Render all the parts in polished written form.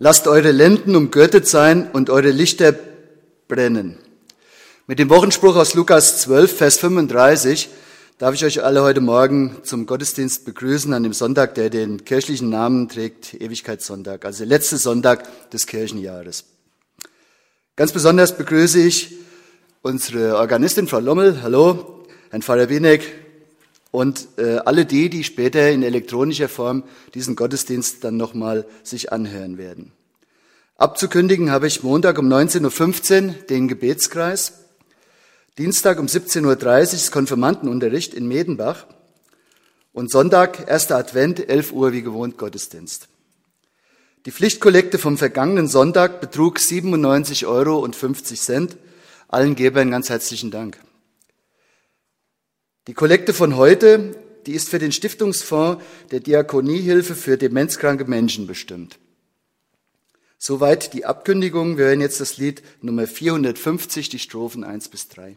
Lasst eure Lenden umgürtet sein und eure Lichter brennen. Mit dem Wochenspruch aus Lukas 12, Vers 35 darf ich euch alle heute Morgen zum Gottesdienst begrüßen an dem Sonntag, der den kirchlichen Namen trägt, Ewigkeitssonntag, also der letzte Sonntag des Kirchenjahres. Ganz besonders begrüße ich unsere Organistin, Frau Lommel, hallo, Herrn Pfarrer Wieneck und alle die später in elektronischer Form diesen Gottesdienst dann nochmal sich anhören werden. Abzukündigen habe ich Montag um 19.15 Uhr den Gebetskreis, Dienstag um 17.30 Uhr das Konfirmandenunterricht in Medenbach und Sonntag, 1. Advent, 11 Uhr wie gewohnt Gottesdienst. Die Pflichtkollekte vom vergangenen Sonntag betrug 97,50 Euro. Allen Gebern ganz herzlichen Dank. Die Kollekte von heute, die ist für den Stiftungsfonds der Diakoniehilfe für demenzkranke Menschen bestimmt. Soweit die Abkündigung. Wir hören jetzt das Lied Nummer 450, die Strophen 1 bis 3.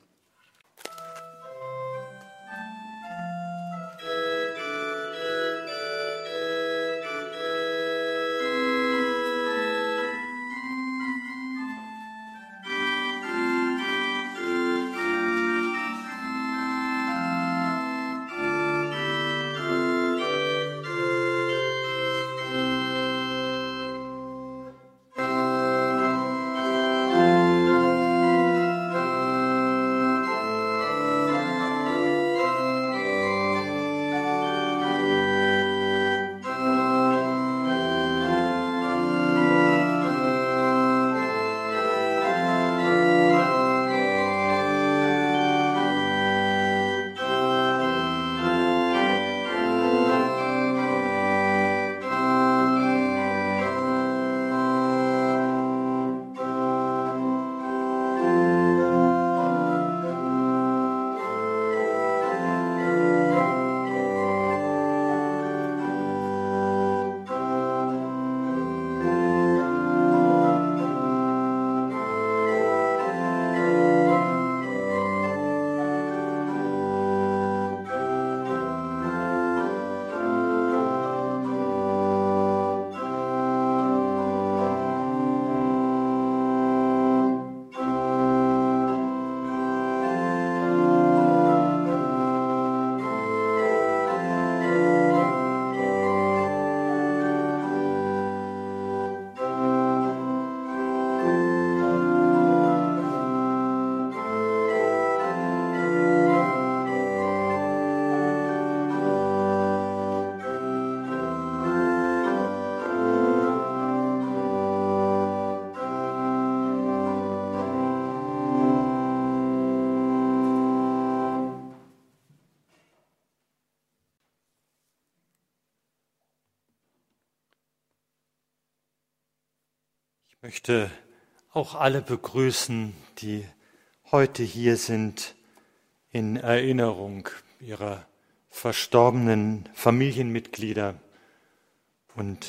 Ich möchte auch alle begrüßen, die heute hier sind, in Erinnerung ihrer verstorbenen Familienmitglieder. Und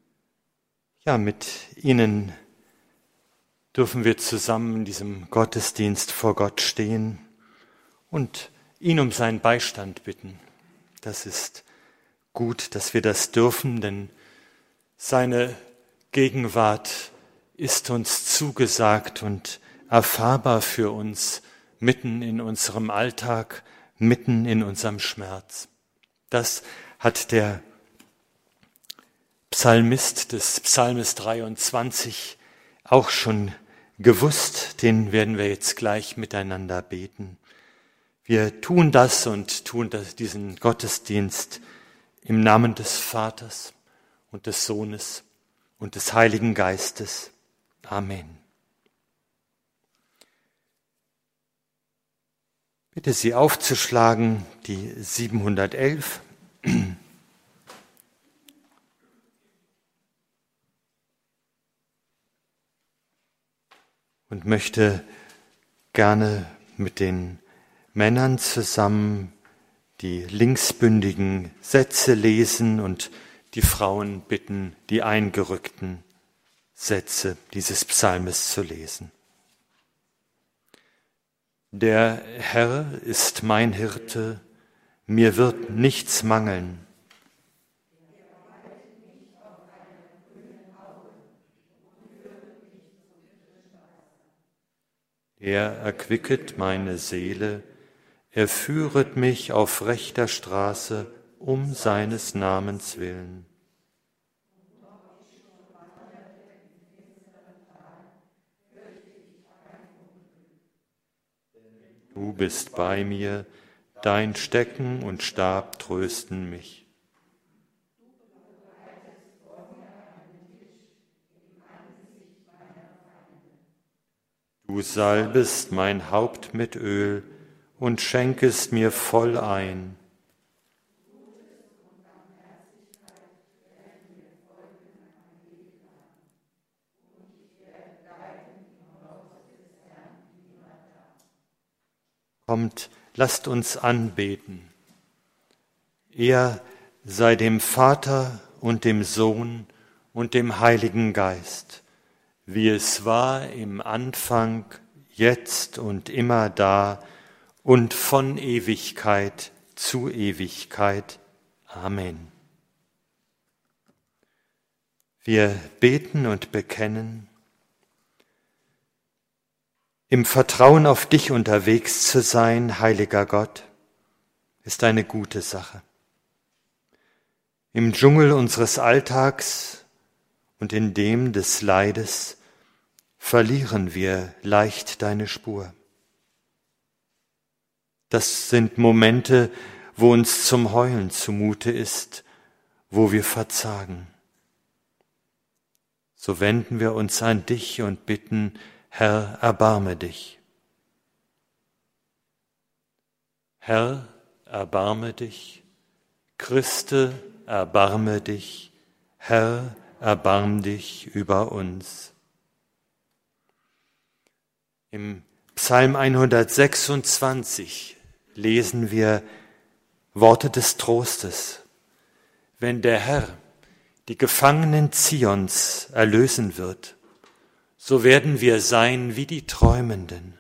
ja, mit ihnen dürfen wir zusammen in diesem Gottesdienst vor Gott stehen und ihn um seinen Beistand bitten. Das ist gut, dass wir das dürfen, denn seine Gegenwart ist uns zugesagt und erfahrbar für uns mitten in unserem Alltag, mitten in unserem Schmerz. Das hat der Psalmist des Psalmes 23 auch schon gewusst. Den werden wir jetzt gleich miteinander beten. Wir tun das und tun diesen Gottesdienst im Namen des Vaters und des Sohnes und des Heiligen Geistes. Amen. Bitte Sie aufzuschlagen, die 711. Und möchte gerne mit den Männern zusammen die linksbündigen Sätze lesen und die Frauen bitten, die eingerückten Sätze dieses Psalmes zu lesen. Der Herr ist mein Hirte, mir wird nichts mangeln. Er erquicket meine Seele, er führet mich auf rechter Straße um seines Namens willen. Du bist bei mir, dein Stecken und Stab trösten mich. Du salbest mein Haupt mit Öl und schenkest mir voll ein. Kommt, lasst uns anbeten. Er sei dem Vater und dem Sohn und dem Heiligen Geist, wie es war im Anfang, jetzt und immer da und von Ewigkeit zu Ewigkeit. Amen. Wir beten und bekennen, im Vertrauen auf dich unterwegs zu sein, heiliger Gott, ist eine gute Sache. Im Dschungel unseres Alltags und in dem des Leides verlieren wir leicht deine Spur. Das sind Momente, wo uns zum Heulen zumute ist, wo wir verzagen. So wenden wir uns an dich und bitten, Herr, erbarme dich. Herr, erbarme dich. Christe, erbarme dich. Herr, erbarm dich über uns. Im Psalm 126 lesen wir Worte des Trostes. Wenn der Herr die Gefangenen Zions erlösen wird, so werden wir sein wie die Träumenden.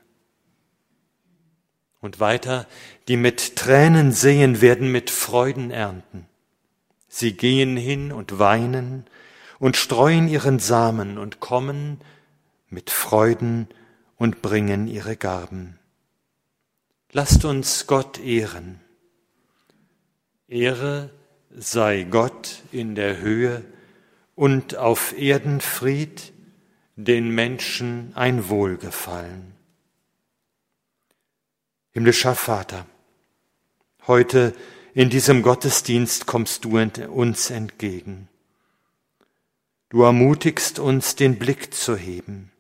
Und weiter, die mit Tränen sehen, werden mit Freuden ernten. Sie gehen hin und weinen und streuen ihren Samen und kommen mit Freuden und bringen ihre Garben. Lasst uns Gott ehren. Ehre sei Gott in der Höhe und auf Erden Fried, den Menschen ein Wohlgefallen. Himmlischer Vater, heute in diesem Gottesdienst kommst du uns entgegen. Du ermutigst uns, den Blick zu heben.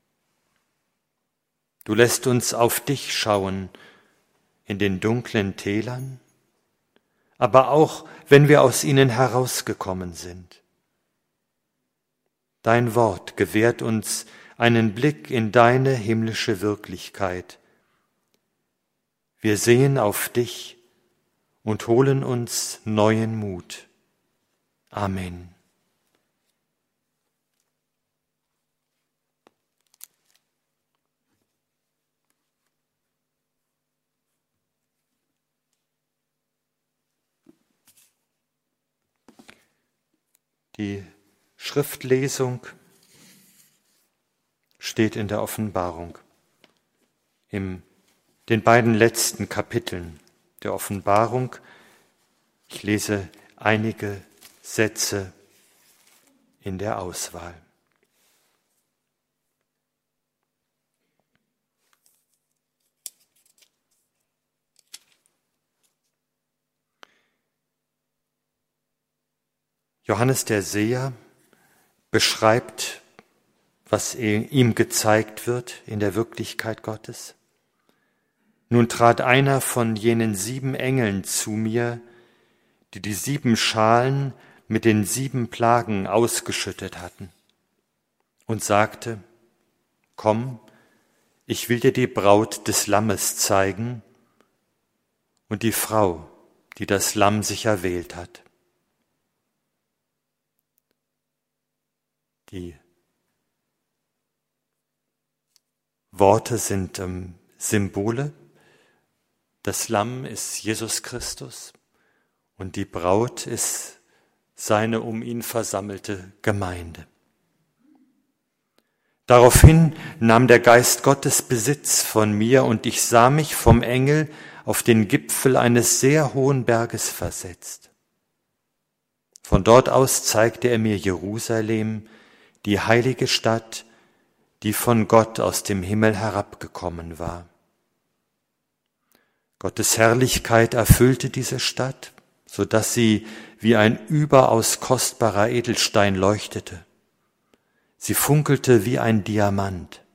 Du lässt uns auf dich schauen in den dunklen Tälern, aber auch, wenn wir aus ihnen herausgekommen sind. Dein Wort gewährt uns einen Blick in deine himmlische Wirklichkeit. Wir sehen auf dich und holen uns neuen Mut. Amen. Die Schriftlesung steht in der Offenbarung, in den beiden letzten Kapiteln der Offenbarung. Ich lese einige Sätze in der Auswahl. Johannes der Seher beschreibt, was ihm gezeigt wird in der Wirklichkeit Gottes. Nun trat einer von jenen 7 Engeln zu mir, die die 7 Schalen mit den 7 Plagen ausgeschüttet hatten, und sagte: Komm, ich will dir die Braut des Lammes zeigen und die Frau, die das Lamm sich erwählt hat. Die Worte sind Symbole. Das Lamm ist Jesus Christus und die Braut ist seine um ihn versammelte Gemeinde. Daraufhin nahm der Geist Gottes Besitz von mir und ich sah mich vom Engel auf den Gipfel eines sehr hohen Berges versetzt. Von dort aus zeigte er mir Jerusalem, die heilige Stadt, die von Gott aus dem Himmel herabgekommen war. Gottes Herrlichkeit erfüllte diese Stadt, so dass sie wie ein überaus kostbarer Edelstein leuchtete. Sie funkelte wie ein Diamant.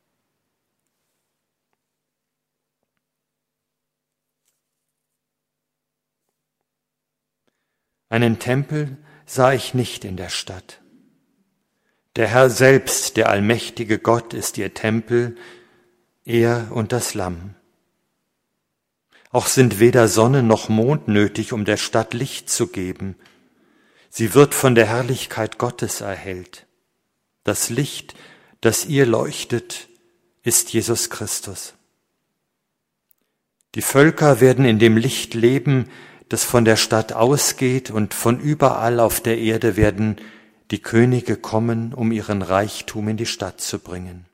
Einen Tempel sah ich nicht in der Stadt. Der Herr selbst, der allmächtige Gott, ist ihr Tempel, er und das Lamm. Auch sind weder Sonne noch Mond nötig, um der Stadt Licht zu geben. Sie wird von der Herrlichkeit Gottes erhellt. Das Licht, das ihr leuchtet, ist Jesus Christus. Die Völker werden in dem Licht leben, das von der Stadt ausgeht, und von überall auf der Erde werden die Könige kommen, um ihren Reichtum in die Stadt zu bringen.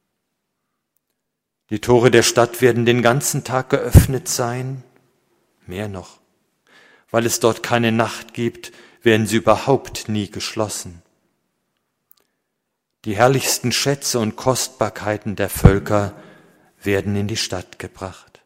Die Tore der Stadt werden den ganzen Tag geöffnet sein, mehr noch. Weil es dort keine Nacht gibt, werden sie überhaupt nie geschlossen. Die herrlichsten Schätze und Kostbarkeiten der Völker werden in die Stadt gebracht.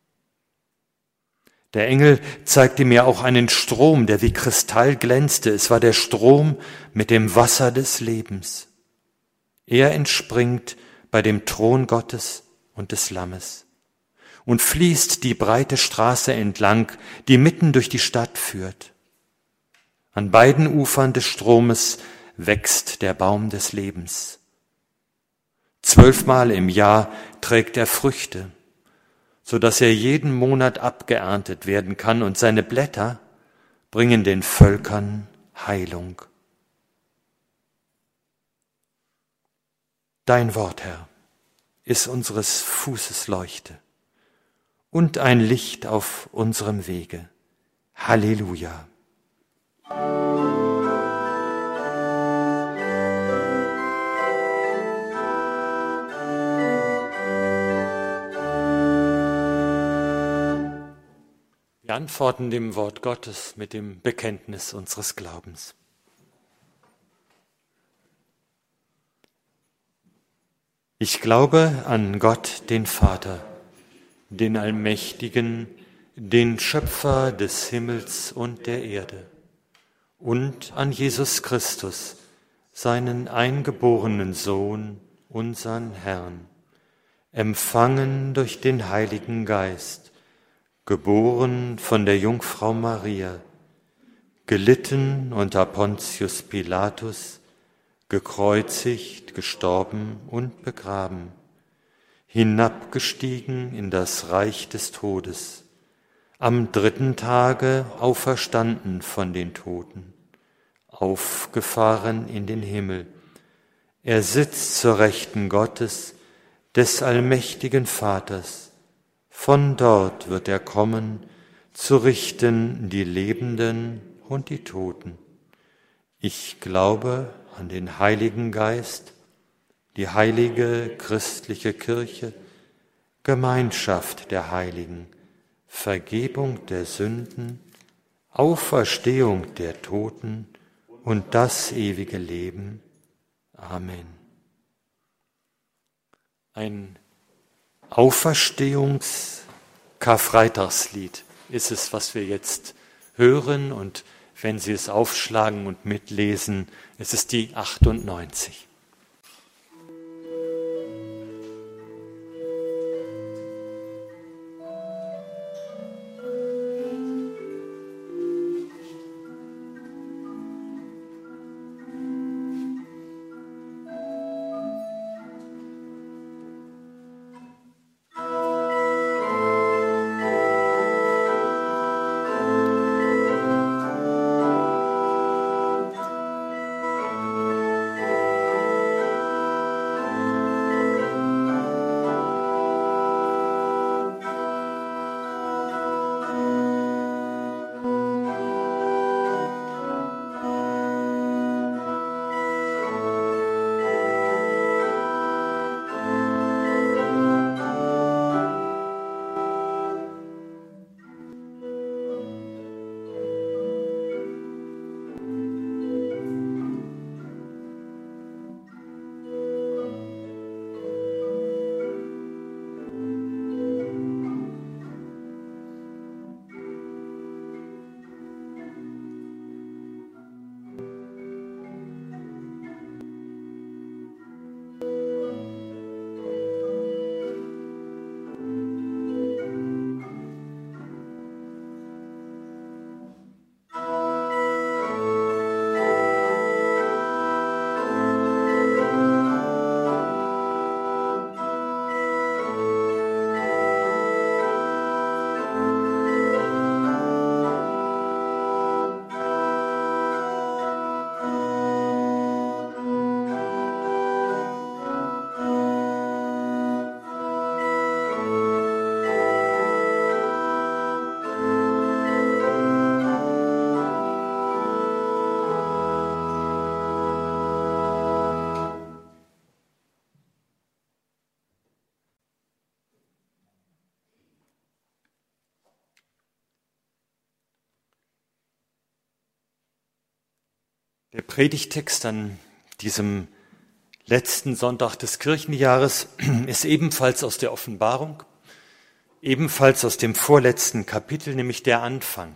Der Engel zeigte mir auch einen Strom, der wie Kristall glänzte. Es war der Strom mit dem Wasser des Lebens. Er entspringt bei dem Thron Gottes und des Lammes und fließt die breite Straße entlang, die mitten durch die Stadt führt. An beiden Ufern des Stromes wächst der Baum des Lebens. 12-mal im Jahr trägt er Früchte, so dass er jeden Monat abgeerntet werden kann, und seine Blätter bringen den Völkern Heilung. Dein Wort, Herr, ist unseres Fußes Leuchte und ein Licht auf unserem Wege. Halleluja. Wir antworten dem Wort Gottes mit dem Bekenntnis unseres Glaubens. Ich glaube an Gott, den Vater, den Allmächtigen, den Schöpfer des Himmels und der Erde, und an Jesus Christus, seinen eingeborenen Sohn, unseren Herrn, empfangen durch den Heiligen Geist, geboren von der Jungfrau Maria, gelitten unter Pontius Pilatus, gekreuzigt, gestorben und begraben, hinabgestiegen in das Reich des Todes, am 3. Tage auferstanden von den Toten, aufgefahren in den Himmel. Er sitzt zur Rechten Gottes, des allmächtigen Vaters. Von dort wird er kommen, zu richten die Lebenden und die Toten. Ich glaube an den Heiligen Geist, die heilige christliche Kirche, Gemeinschaft der Heiligen, Vergebung der Sünden, Auferstehung der Toten und das ewige Leben. Amen. Ein Auferstehungs-Karfreitagslied ist es, was wir jetzt hören, und wenn Sie es aufschlagen und mitlesen, es ist die 98. Der Predigttext an diesem letzten Sonntag des Kirchenjahres ist ebenfalls aus der Offenbarung, ebenfalls aus dem vorletzten Kapitel, nämlich der Anfang.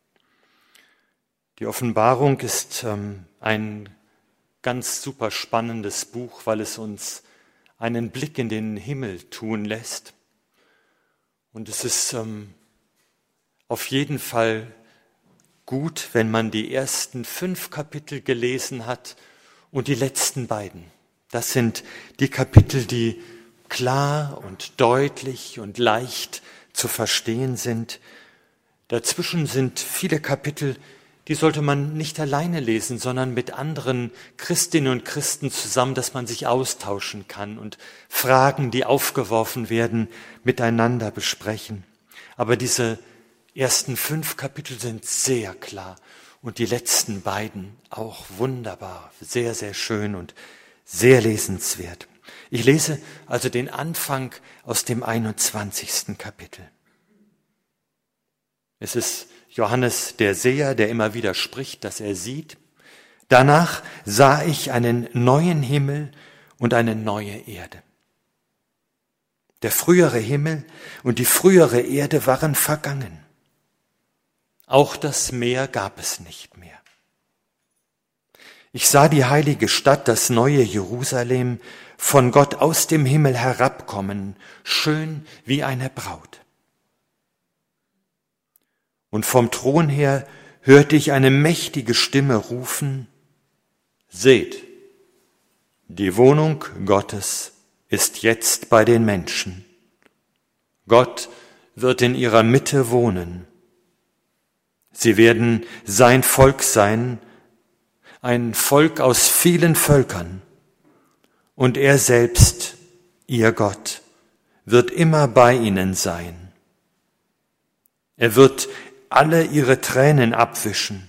Die Offenbarung ist ein ganz super spannendes Buch, weil es uns einen Blick in den Himmel tun lässt. Und es ist auf jeden Fall gut, wenn man die ersten 5 Kapitel gelesen hat und die letzten beiden. Das sind die Kapitel, die klar und deutlich und leicht zu verstehen sind. Dazwischen sind viele Kapitel, die sollte man nicht alleine lesen, sondern mit anderen Christinnen und Christen zusammen, dass man sich austauschen kann und Fragen, die aufgeworfen werden, miteinander besprechen. Aber diese ersten 5 Kapitel sind sehr klar und die letzten beiden auch wunderbar, sehr, sehr schön und sehr lesenswert. Ich lese also den Anfang aus dem 21. Kapitel. Es ist Johannes der Seher, der immer wieder spricht, dass er sieht. Danach sah ich einen neuen Himmel und eine neue Erde. Der frühere Himmel und die frühere Erde waren vergangen. Auch das Meer gab es nicht mehr. Ich sah die heilige Stadt, das neue Jerusalem, von Gott aus dem Himmel herabkommen, schön wie eine Braut. Und vom Thron her hörte ich eine mächtige Stimme rufen: Seht, die Wohnung Gottes ist jetzt bei den Menschen. Gott wird in ihrer Mitte wohnen. Sie werden sein Volk sein, ein Volk aus vielen Völkern. Und er selbst, ihr Gott, wird immer bei ihnen sein. Er wird alle ihre Tränen abwischen.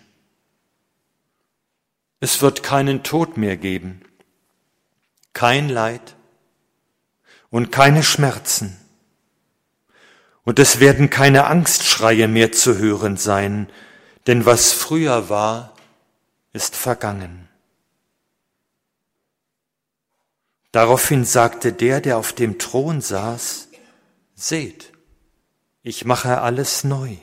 Es wird keinen Tod mehr geben, kein Leid und keine Schmerzen. Und es werden keine Angstschreie mehr zu hören sein, denn was früher war, ist vergangen. Daraufhin sagte der auf dem Thron saß: Seht, ich mache alles neu.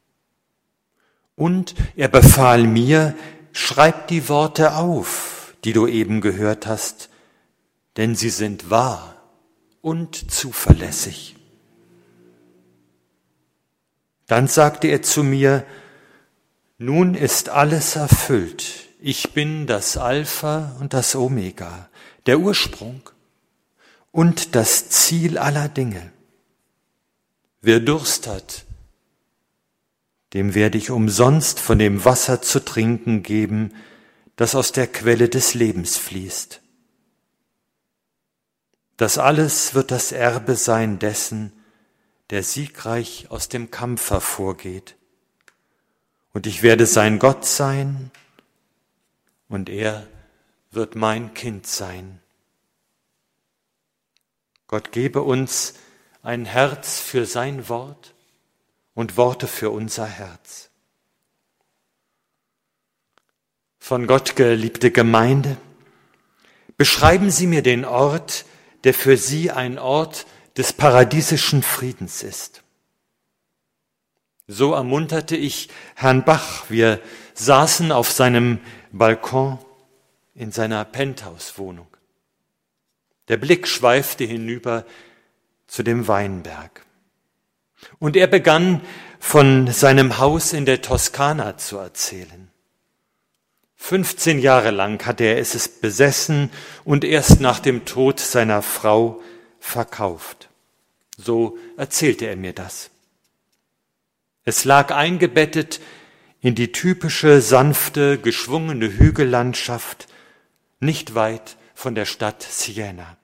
Und er befahl mir: Schreib die Worte auf, die du eben gehört hast, denn sie sind wahr und zuverlässig. Dann sagte er zu mir: Nun ist alles erfüllt. Ich bin das Alpha und das Omega, der Ursprung und das Ziel aller Dinge. Wer Durst hat, dem werde ich umsonst von dem Wasser zu trinken geben, das aus der Quelle des Lebens fließt. Das alles wird das Erbe sein dessen, der siegreich aus dem Kampf hervorgeht. Und ich werde sein Gott sein, und er wird mein Kind sein. Gott gebe uns ein Herz für sein Wort und Worte für unser Herz. Von Gott geliebte Gemeinde, beschreiben Sie mir den Ort, der für Sie ein Ort des paradiesischen Friedens ist. So ermunterte ich Herrn Bach. Wir saßen auf seinem Balkon in seiner Penthouse-Wohnung. Der Blick schweifte hinüber zu dem Weinberg. Und er begann von seinem Haus in der Toskana zu erzählen. 15 Jahre lang hatte er es besessen und erst nach dem Tod seiner Frau verkauft. So erzählte er mir das. Es lag eingebettet in die typische, sanfte, geschwungene Hügellandschaft, nicht weit von der Stadt Siena.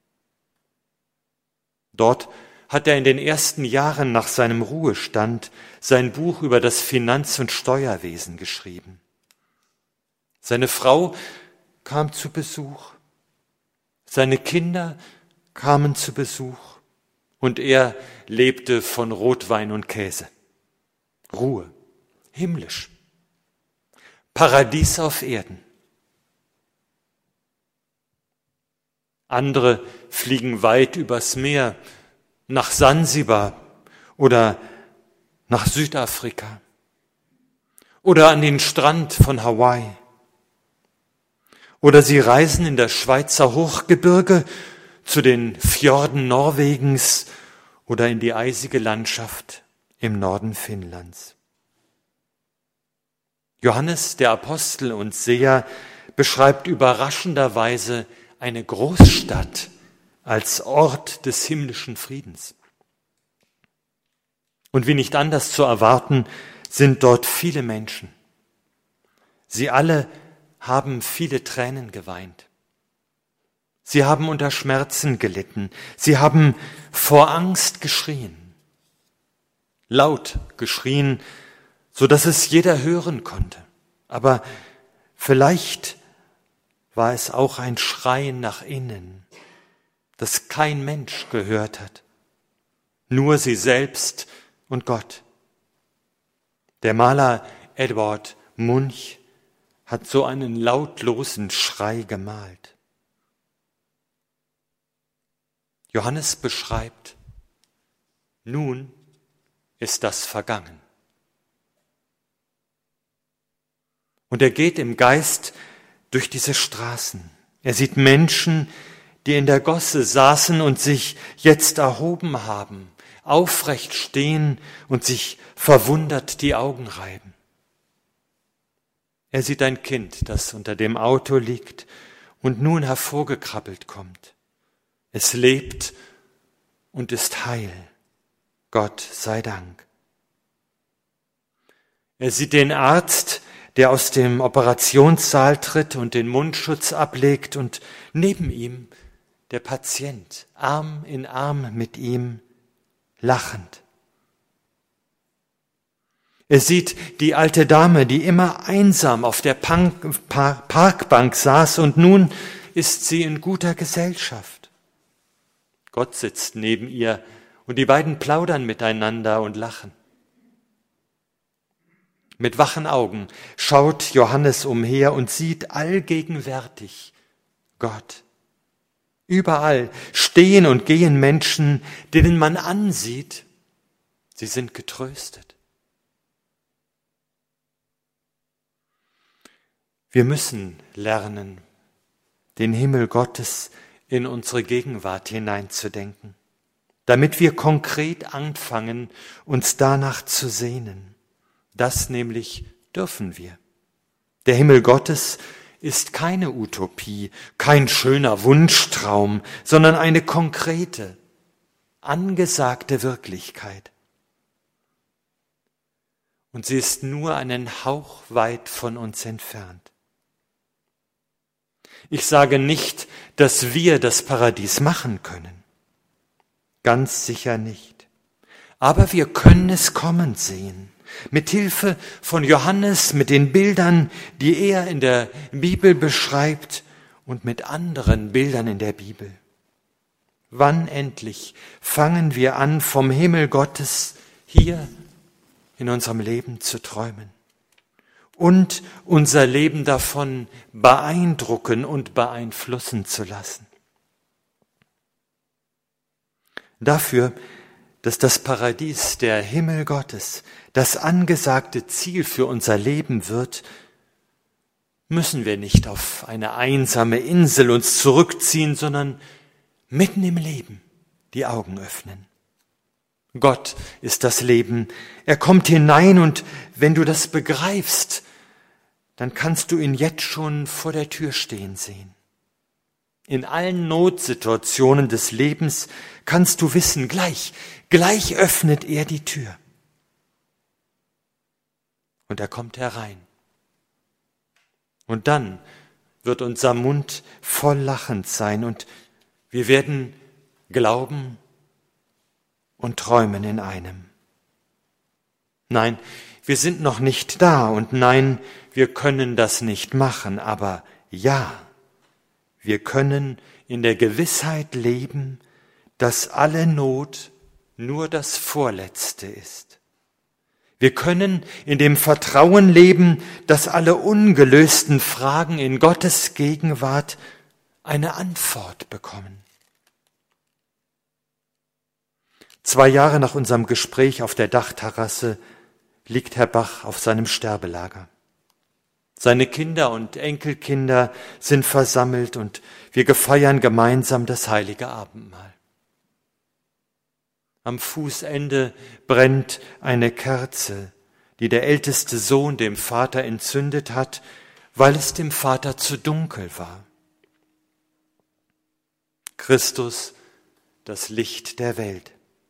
Dort hat er in den ersten Jahren nach seinem Ruhestand sein Buch über das Finanz- und Steuerwesen geschrieben. Seine Frau kam zu Besuch, seine Kinder kamen zu Besuch und er lebte von Rotwein und Käse. Ruhe, himmlisch, Paradies auf Erden. Andere fliegen weit übers Meer nach Sansibar oder nach Südafrika oder an den Strand von Hawaii. Oder sie reisen in das Schweizer Hochgebirge zu den Fjorden Norwegens oder in die eisige Landschaft im Norden Finnlands. Johannes, der Apostel und Seher, beschreibt überraschenderweise eine Großstadt als Ort des himmlischen Friedens. Und wie nicht anders zu erwarten, sind dort viele Menschen. Sie alle haben viele Tränen geweint. Sie haben unter Schmerzen gelitten. Sie haben vor Angst geschrien. Laut geschrien, so dass es jeder hören konnte. Aber vielleicht war es auch ein Schreien nach innen, das kein Mensch gehört hat. Nur sie selbst und Gott. Der Maler Edward Munch hat so einen lautlosen Schrei gemalt. Johannes beschreibt, nun ist das vergangen. Und er geht im Geist durch diese Straßen. Er sieht Menschen, die in der Gosse saßen und sich jetzt erhoben haben, aufrecht stehen und sich verwundert die Augen reiben. Er sieht ein Kind, das unter dem Auto liegt und nun hervorgekrabbelt kommt. Es lebt und ist heil. Gott sei Dank. Er sieht den Arzt, der aus dem Operationssaal tritt und den Mundschutz ablegt und neben ihm der Patient, Arm in Arm mit ihm, lachend. Er sieht die alte Dame, die immer einsam auf der Parkbank saß und nun ist sie in guter Gesellschaft. Gott sitzt neben ihr und die beiden plaudern miteinander und lachen. Mit wachen Augen schaut Johannes umher und sieht allgegenwärtig Gott. Überall stehen und gehen Menschen, denen man ansieht, sie sind getröstet. Wir müssen lernen, den Himmel Gottes in unsere Gegenwart hineinzudenken, damit wir konkret anfangen, uns danach zu sehnen. Das nämlich dürfen wir. Der Himmel Gottes ist keine Utopie, kein schöner Wunschtraum, sondern eine konkrete, angesagte Wirklichkeit. Und sie ist nur einen Hauch weit von uns entfernt. Ich sage nicht, dass wir das Paradies machen können. Ganz sicher nicht. Aber wir können es kommen sehen. Mit Hilfe von Johannes, mit den Bildern, die er in der Bibel beschreibt und mit anderen Bildern in der Bibel. Wann endlich fangen wir an, vom Himmel Gottes hier in unserem Leben zu träumen und unser Leben davon beeindrucken und beeinflussen zu lassen? Dafür, dass das Paradies, der Himmel Gottes, das angesagte Ziel für unser Leben wird, müssen wir nicht auf eine einsame Insel uns zurückziehen, sondern mitten im Leben die Augen öffnen. Gott ist das Leben. Er kommt hinein und wenn du das begreifst, dann kannst du ihn jetzt schon vor der Tür stehen sehen. In allen Notsituationen des Lebens kannst du wissen, gleich öffnet er die Tür. Und er kommt herein. Und dann wird unser Mund voll lachend sein und wir werden glauben und träumen in einem. Nein, wir sind noch nicht da und nein, wir können das nicht machen, aber ja, wir können in der Gewissheit leben, dass alle Not nur das Vorletzte ist. Wir können in dem Vertrauen leben, dass alle ungelösten Fragen in Gottes Gegenwart eine Antwort bekommen. 2 Jahre nach unserem Gespräch auf der Dachterrasse liegt Herr Bach auf seinem Sterbelager. Seine Kinder und Enkelkinder sind versammelt und wir gefeiern gemeinsam das heilige Abendmahl. Am Fußende brennt eine Kerze, die der älteste Sohn dem Vater entzündet hat, weil es dem Vater zu dunkel war. Christus, das Licht der Welt.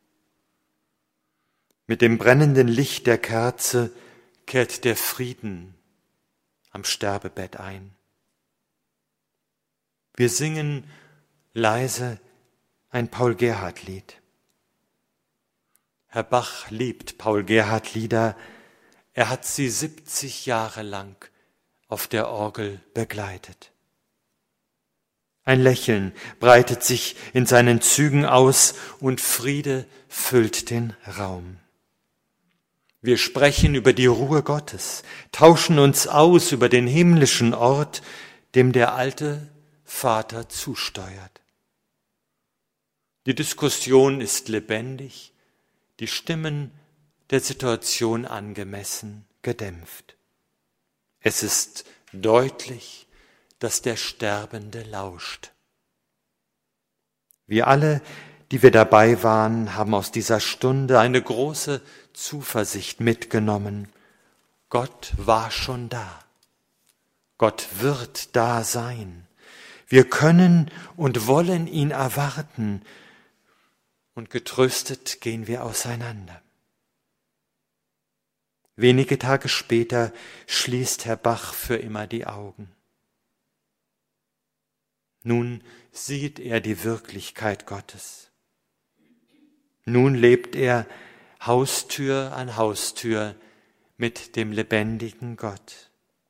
Mit dem brennenden Licht der Kerze kehrt der Frieden am Sterbebett ein. Wir singen leise ein Paul-Gerhardt-Lied. Herr Bach liebt Paul-Gerhardt-Lieder. Er hat sie 70 Jahre lang auf der Orgel begleitet. Ein Lächeln breitet sich in seinen Zügen aus und Friede füllt den Raum. Wir sprechen über die Ruhe Gottes, tauschen uns aus über den himmlischen Ort, dem der alte Vater zusteuert. Die Diskussion ist lebendig, die Stimmen der Situation angemessen gedämpft. Es ist deutlich, dass der Sterbende lauscht. Wir alle, die wir dabei waren, haben aus dieser Stunde eine große Zuversicht mitgenommen. Gott war schon da. Gott wird da sein. Wir können und wollen ihn erwarten. Und getröstet gehen wir auseinander. Wenige Tage später schließt Herr Bach für immer die Augen. Nun sieht er die Wirklichkeit Gottes. Nun lebt er Haustür an Haustür mit dem lebendigen Gott.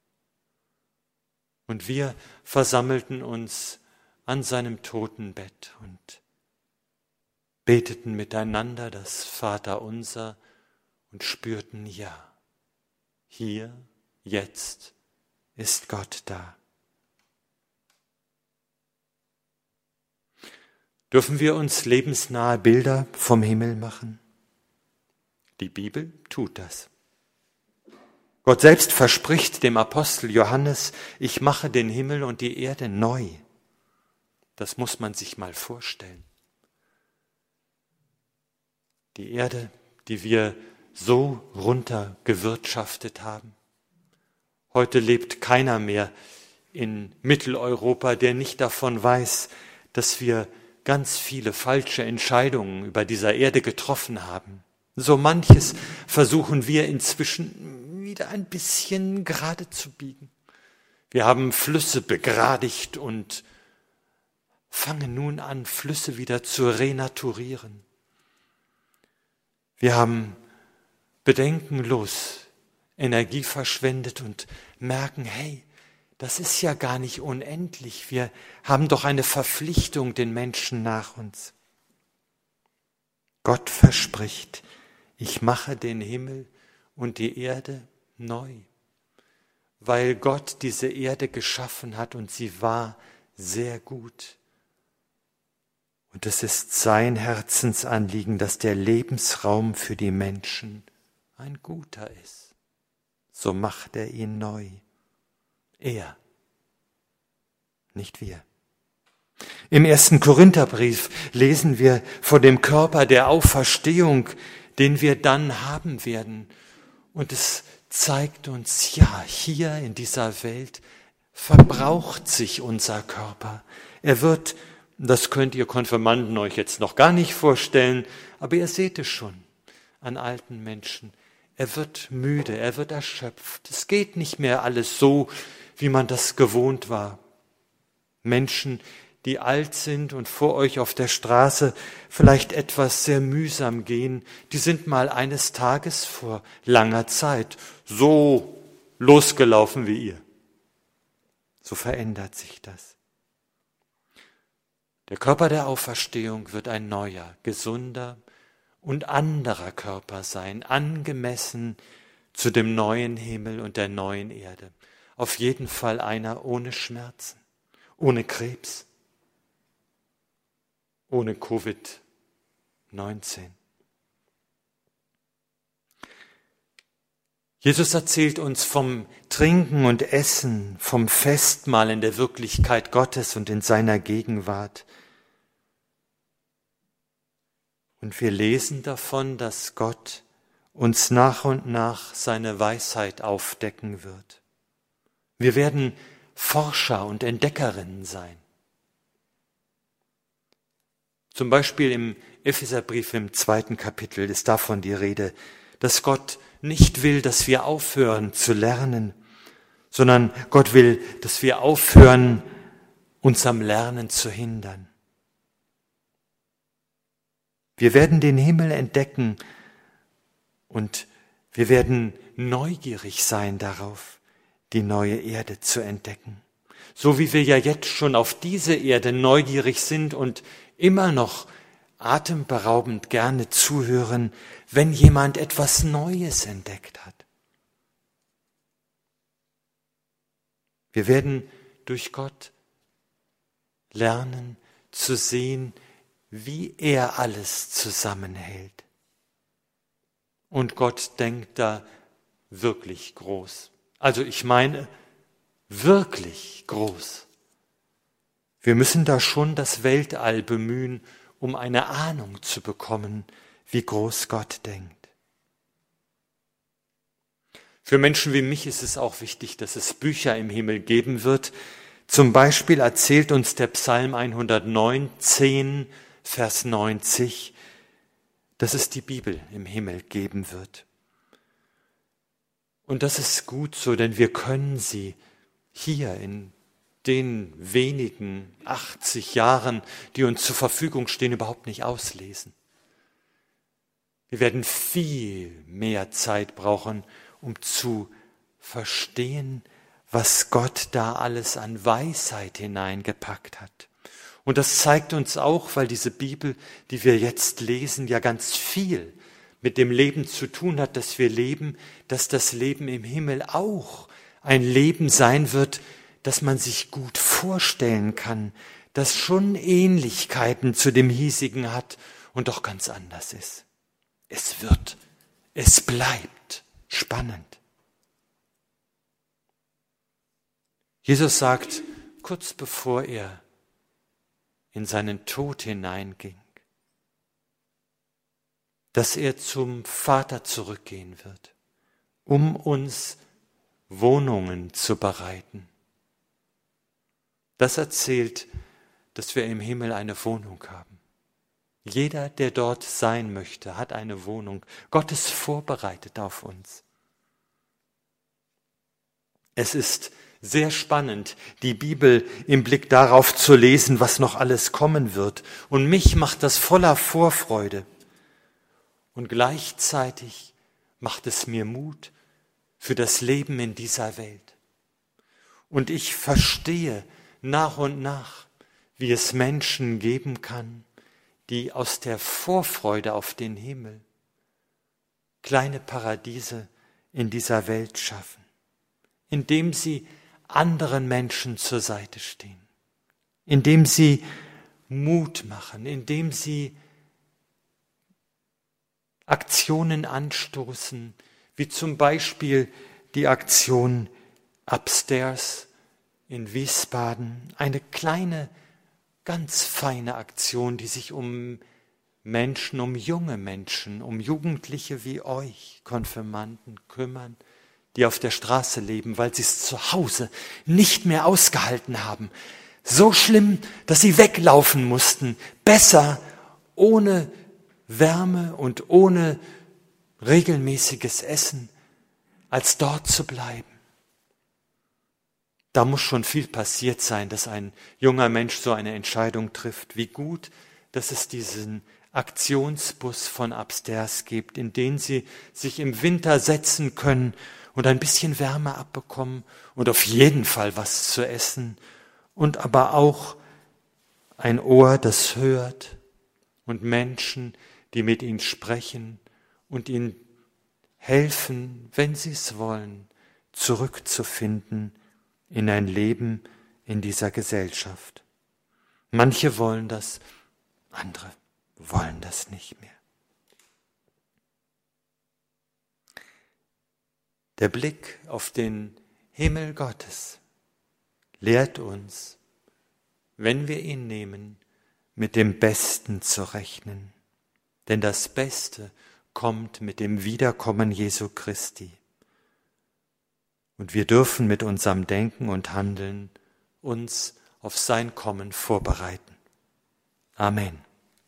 Und wir versammelten uns an seinem Totenbett und beteten miteinander das Vaterunser und spürten, ja, hier, jetzt ist Gott da. Dürfen wir uns lebensnahe Bilder vom Himmel machen? Die Bibel tut das. Gott selbst verspricht dem Apostel Johannes, ich mache den Himmel und die Erde neu. Das muss man sich mal vorstellen. Die Erde, die wir so runtergewirtschaftet haben. Heute lebt keiner mehr in Mitteleuropa, der nicht davon weiß, dass wir ganz viele falsche Entscheidungen über dieser Erde getroffen haben. So manches versuchen wir inzwischen wieder ein bisschen gerade zu biegen. Wir haben Flüsse begradigt und fangen nun an, Flüsse wieder zu renaturieren. Wir haben bedenkenlos Energie verschwendet und merken, hey, das ist ja gar nicht unendlich. Wir haben doch eine Verpflichtung den Menschen nach uns. Gott verspricht, ich mache den Himmel und die Erde neu, weil Gott diese Erde geschaffen hat und sie war sehr gut. Und es ist sein Herzensanliegen, dass der Lebensraum für die Menschen ein guter ist. So macht er ihn neu. Er, nicht wir. Im 1. Korintherbrief lesen wir von dem Körper der Auferstehung, den wir dann haben werden. Und es zeigt uns, ja, hier in dieser Welt verbraucht sich unser Körper. Er wird, das könnt ihr Konfirmanden euch jetzt noch gar nicht vorstellen, aber ihr seht es schon an alten Menschen. Er wird müde, er wird erschöpft. Es geht nicht mehr alles so, wie man das gewohnt war. Menschen, die alt sind und vor euch auf der Straße vielleicht etwas sehr mühsam gehen, die sind mal eines Tages vor langer Zeit so losgelaufen wie ihr. So verändert sich das. Der Körper der Auferstehung wird ein neuer, gesunder und anderer Körper sein, angemessen zu dem neuen Himmel und der neuen Erde. Auf jeden Fall einer ohne Schmerzen, ohne Krebs, ohne Covid-19. Jesus erzählt uns vom Trinken und Essen, vom Festmahl in der Wirklichkeit Gottes und in seiner Gegenwart. Und wir lesen davon, dass Gott uns nach und nach seine Weisheit aufdecken wird. Wir werden Forscher und Entdeckerinnen sein. Zum Beispiel im Epheserbrief im 2. Kapitel ist davon die Rede, dass Gott nicht will, dass wir aufhören zu lernen, sondern Gott will, dass wir aufhören, uns am Lernen zu hindern. Wir werden den Himmel entdecken und wir werden neugierig sein darauf, die neue Erde zu entdecken. So wie wir ja jetzt schon auf diese Erde neugierig sind und immer noch atemberaubend gerne zuhören, wenn jemand etwas Neues entdeckt hat. Wir werden durch Gott lernen zu sehen, wie er alles zusammenhält. Und Gott denkt da wirklich groß. Also ich meine, wirklich groß. Wir müssen da schon das Weltall bemühen, um eine Ahnung zu bekommen, wie groß Gott denkt. Für Menschen wie mich ist es auch wichtig, dass es Bücher im Himmel geben wird. Zum Beispiel erzählt uns der Psalm 119, Vers 90, dass es die Bibel im Himmel geben wird. Und das ist gut so, denn wir können sie hier in den wenigen 80 Jahren, die uns zur Verfügung stehen, überhaupt nicht auslesen. Wir werden viel mehr Zeit brauchen, um zu verstehen, was Gott da alles an Weisheit hineingepackt hat. Und das zeigt uns auch, weil diese Bibel, die wir jetzt lesen, ja ganz viel mit dem Leben zu tun hat, das wir leben, dass das Leben im Himmel auch ein Leben sein wird, das man sich gut vorstellen kann, das schon Ähnlichkeiten zu dem hiesigen hat und doch ganz anders ist. Es bleibt spannend. Jesus sagt, kurz bevor er in seinen Tod hineinging, dass er zum Vater zurückgehen wird, um uns Wohnungen zu bereiten. Das erzählt, dass wir im Himmel eine Wohnung haben. Jeder, der dort sein möchte, hat eine Wohnung. Gott ist vorbereitet auf uns. Es ist sehr spannend, die Bibel im Blick darauf zu lesen, was noch alles kommen wird. Und mich macht das voller Vorfreude. Und gleichzeitig macht es mir Mut für das Leben in dieser Welt. Und ich verstehe nach und nach, wie es Menschen geben kann, die aus der Vorfreude auf den Himmel kleine Paradiese in dieser Welt schaffen, indem sie anderen Menschen zur Seite stehen, indem sie Mut machen, indem sie Aktionen anstoßen, wie zum Beispiel die Aktion Upstairs in Wiesbaden, eine kleine, ganz feine Aktion, die sich um Menschen, um junge Menschen, um Jugendliche wie euch, Konfirmanden, kümmern, die auf der Straße leben, weil sie es zu Hause nicht mehr ausgehalten haben. So schlimm, dass sie weglaufen mussten. Besser ohne Wärme und ohne regelmäßiges Essen, als dort zu bleiben. Da muss schon viel passiert sein, dass ein junger Mensch so eine Entscheidung trifft. Wie gut, dass es diesen Aktionsbus von Upstairs gibt, in den sie sich im Winter setzen können und ein bisschen Wärme abbekommen und auf jeden Fall was zu essen und aber auch ein Ohr, das hört und Menschen, die mit ihnen sprechen und ihnen helfen, wenn sie es wollen, zurückzufinden in ein Leben in dieser Gesellschaft. Manche wollen das, andere wollen das nicht mehr. Der Blick auf den Himmel Gottes lehrt uns, wenn wir ihn nehmen, mit dem Besten zu rechnen. Denn das Beste kommt mit dem Wiederkommen Jesu Christi. Und wir dürfen mit unserem Denken und Handeln uns auf sein Kommen vorbereiten. Amen.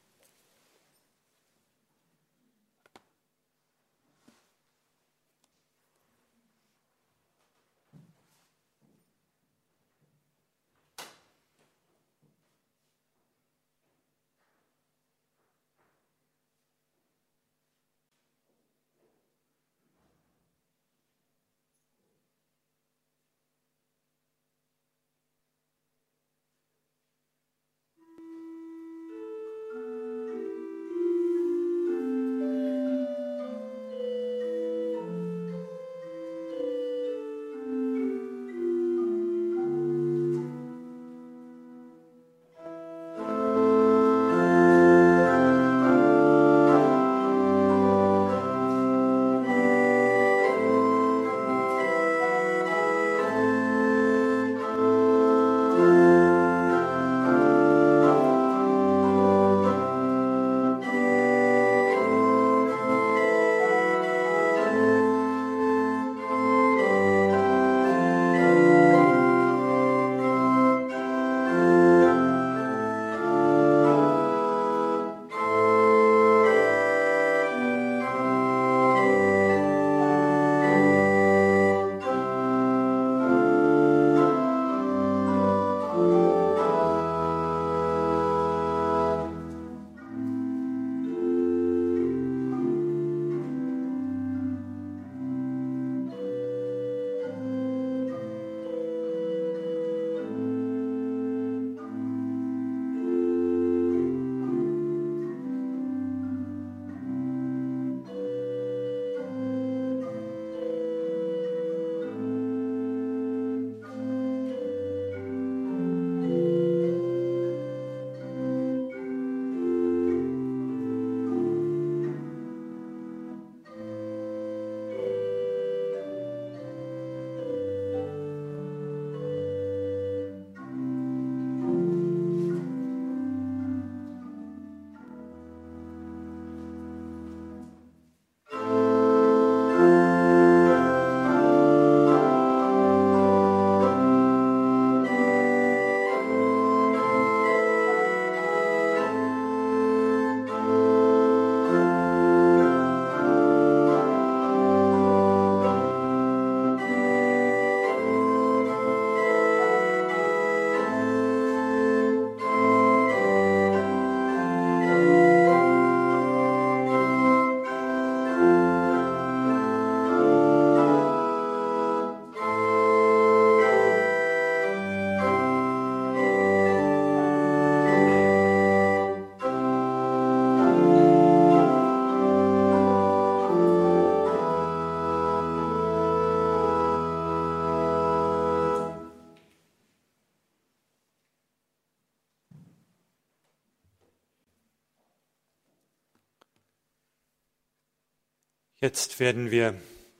Jetzt werden wir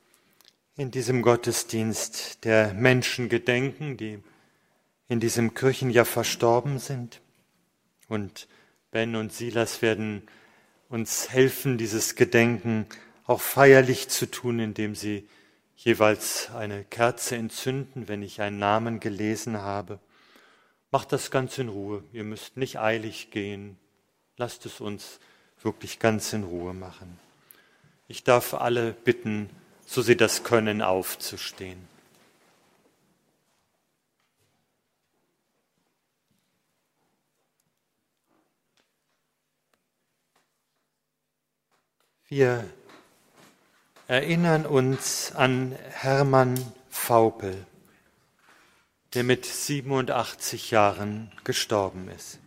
in diesem Gottesdienst der Menschen gedenken, die in diesem Kirchenjahr verstorben sind. Und Ben und Silas werden uns helfen, dieses Gedenken auch feierlich zu tun, indem sie jeweils eine Kerze entzünden, wenn ich einen Namen gelesen habe. Macht das ganz in Ruhe. Ihr müsst nicht eilig gehen. Lasst es uns wirklich ganz in Ruhe machen. Ich darf alle bitten, so sie das können, aufzustehen. Wir erinnern uns an Hermann Vaupel, der mit 87 Jahren gestorben ist.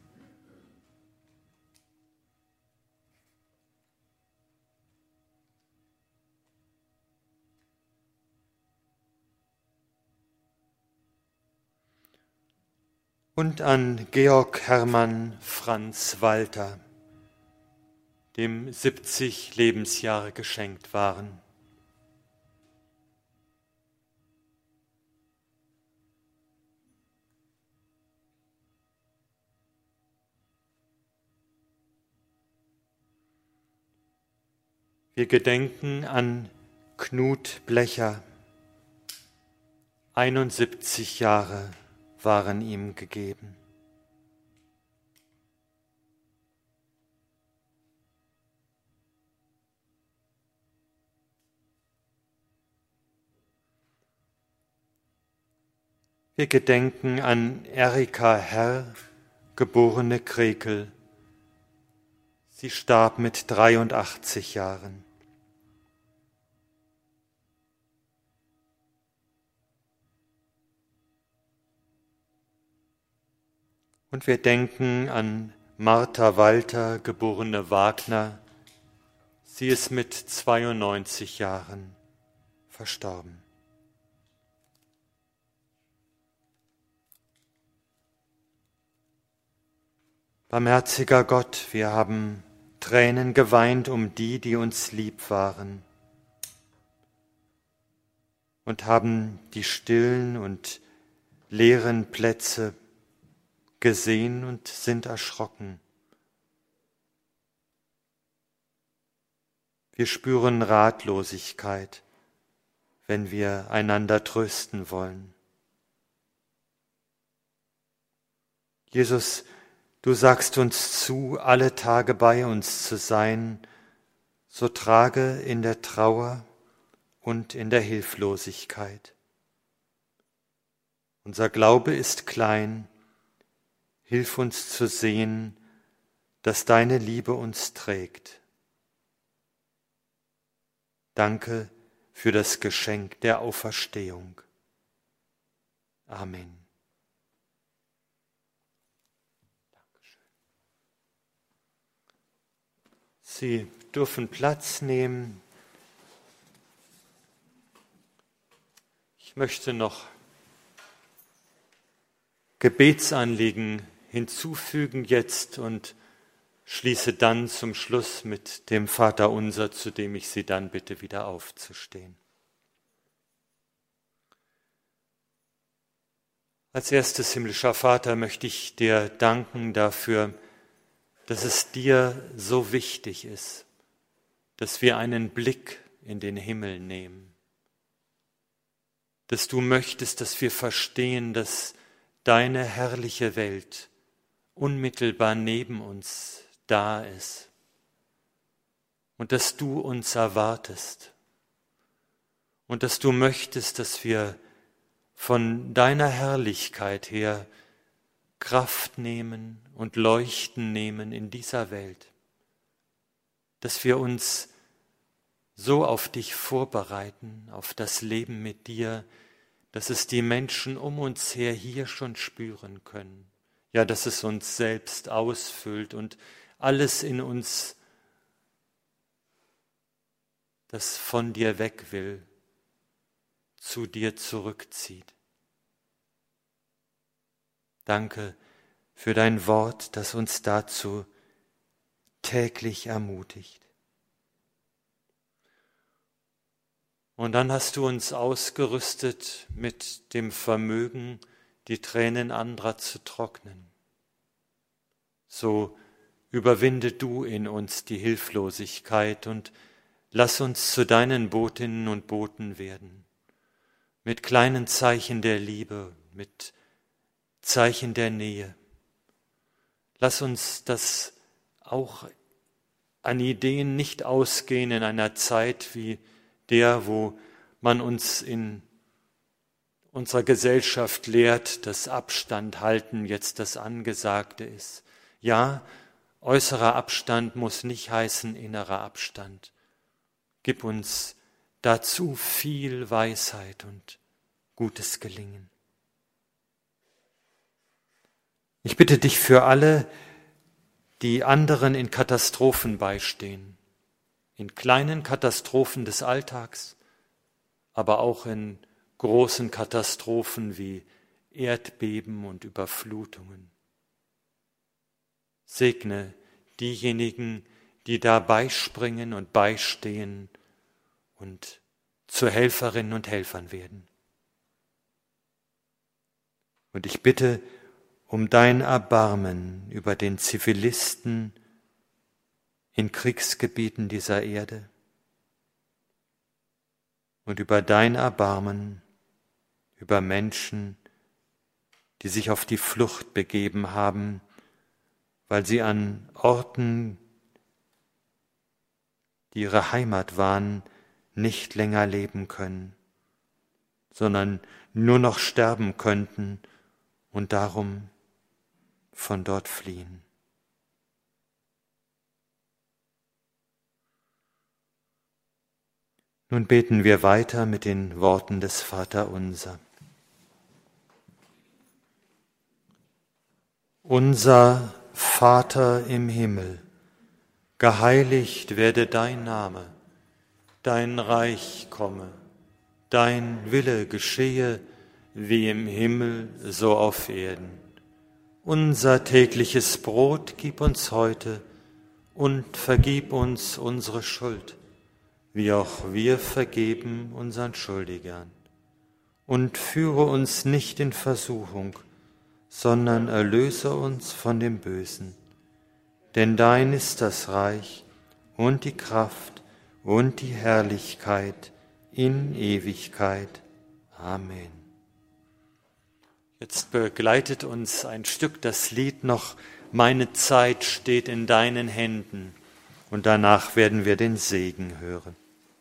Und an Georg Hermann Franz Walter, dem 70 Lebensjahre geschenkt waren. Wir gedenken an Knut Blecher. 71 Jahre waren ihm gegeben. Wir gedenken an Erika Herr, geborene Krekel. Sie starb mit 83 Jahren. Und wir denken an Martha Walter, geborene Wagner. Sie ist mit 92 Jahren verstorben. Barmherziger Gott, wir haben Tränen geweint um die uns lieb waren und haben die stillen und leeren Plätze gesehen und sind erschrocken. Wir spüren Ratlosigkeit, wenn wir einander trösten wollen. Jesus, du sagst uns zu, alle Tage bei uns zu sein, so trage in der Trauer und in der Hilflosigkeit. Unser Glaube ist klein, hilf uns zu sehen, dass deine Liebe uns trägt. Danke für das Geschenk der Auferstehung. Amen. Sie dürfen Platz nehmen. Ich möchte noch Gebetsanliegen hinzufügen jetzt und schließe dann zum Schluss mit dem Vaterunser, zu dem ich Sie dann bitte, wieder aufzustehen. Als erstes, himmlischer Vater, möchte ich dir danken dafür, dass es dir so wichtig ist, dass wir einen Blick in den Himmel nehmen, dass du möchtest, dass wir verstehen, dass deine herrliche Welt unmittelbar neben uns da ist und dass du uns erwartest und dass du möchtest, dass wir von deiner Herrlichkeit her Kraft nehmen und Leuchten nehmen in dieser Welt, dass wir uns so auf dich vorbereiten, auf das Leben mit dir, dass es die Menschen um uns her hier schon spüren können. Ja, dass es uns selbst ausfüllt und alles in uns, das von dir weg will, zu dir zurückzieht. Danke für dein Wort, das uns dazu täglich ermutigt. Und dann hast du uns ausgerüstet mit dem Vermögen, die Tränen anderer zu trocknen. So überwinde du in uns die Hilflosigkeit und lass uns zu deinen Botinnen und Boten werden, mit kleinen Zeichen der Liebe, mit Zeichen der Nähe. Lass uns das auch an Ideen nicht ausgehen in einer Zeit wie der, wo man uns in unserer Gesellschaft lehrt, dass Abstand halten jetzt das Angesagte ist. Ja, äußerer Abstand muss nicht heißen innerer Abstand. Gib uns dazu viel Weisheit und gutes Gelingen. Ich bitte dich für alle, die anderen in Katastrophen beistehen, in kleinen Katastrophen des Alltags, aber auch in großen Katastrophen wie Erdbeben und Überflutungen. Segne diejenigen, die da beispringen und beistehen und zu Helferinnen und Helfern werden. Und ich bitte um dein Erbarmen über den Zivilisten in Kriegsgebieten dieser Erde und über dein Erbarmen über Menschen, die sich auf die Flucht begeben haben, weil sie an Orten, die ihre Heimat waren, nicht länger leben können, sondern nur noch sterben könnten und darum von dort fliehen. Nun beten wir weiter mit den Worten des Vaterunser. Unser Vater im Himmel, geheiligt werde dein Name, dein Reich komme, dein Wille geschehe, wie im Himmel, so auf Erden. Unser tägliches Brot gib uns heute und vergib uns unsere Schuld, wie auch wir vergeben unseren Schuldigern. Und führe uns nicht in Versuchung, sondern erlöse uns von dem Bösen. Denn dein ist das Reich und die Kraft und die Herrlichkeit in Ewigkeit. Amen. Jetzt begleitet uns ein Stück das Lied noch, Meine Zeit steht in deinen Händen. Und danach werden wir den Segen hören.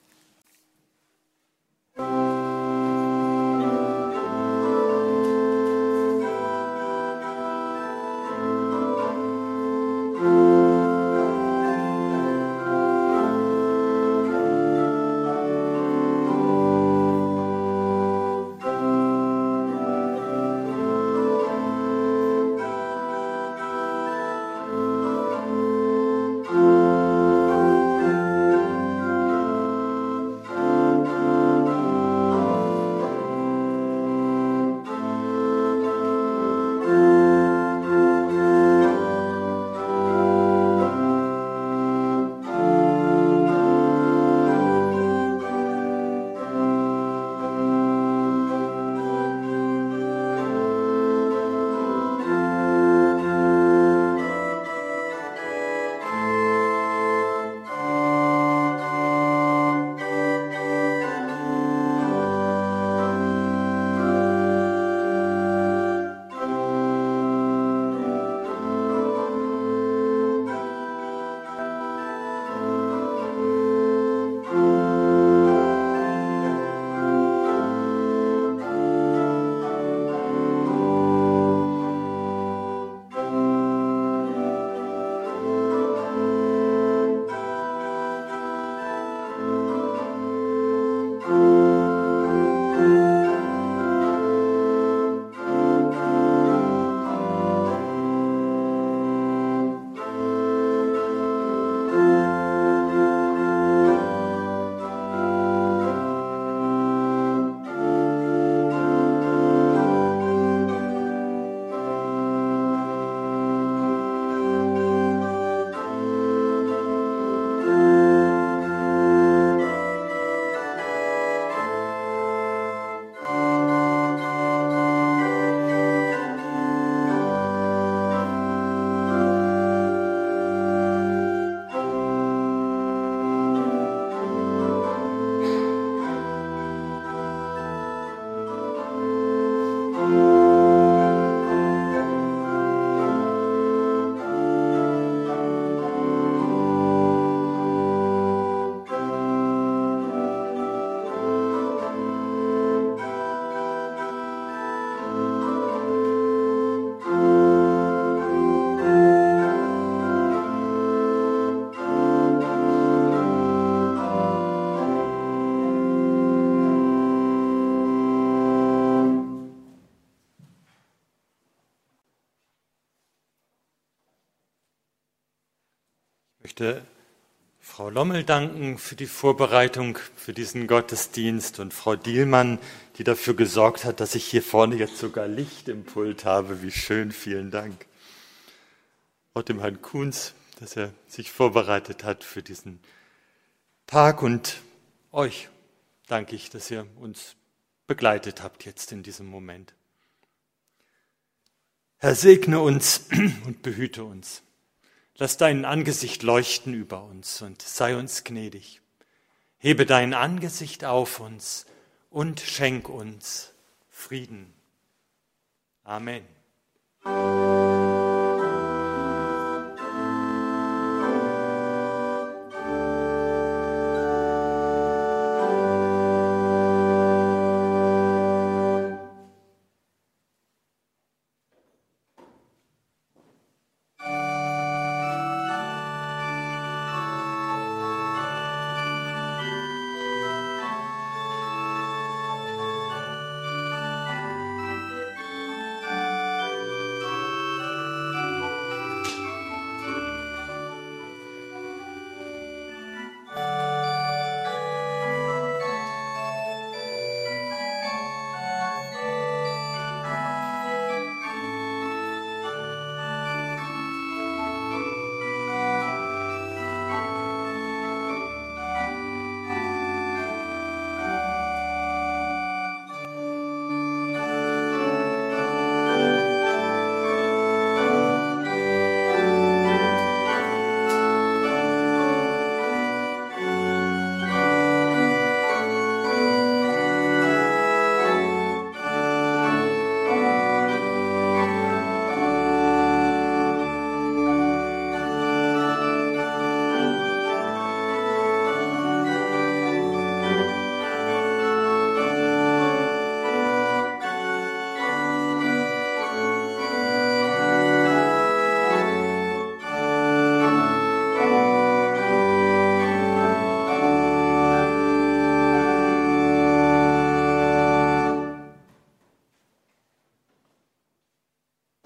Ich möchte Frau Lommel danken für die Vorbereitung für diesen Gottesdienst und Frau Dielmann, die dafür gesorgt hat, dass ich hier vorne jetzt sogar Licht im Pult habe. Wie schön, vielen Dank. Auch dem Herrn Kuhns, dass er sich vorbereitet hat für diesen Tag. Und euch danke ich, dass ihr uns begleitet habt jetzt in diesem Moment. Herr, segne uns und behüte uns. Lass dein Angesicht leuchten über uns und sei uns gnädig. Hebe dein Angesicht auf uns und schenk uns Frieden. Amen.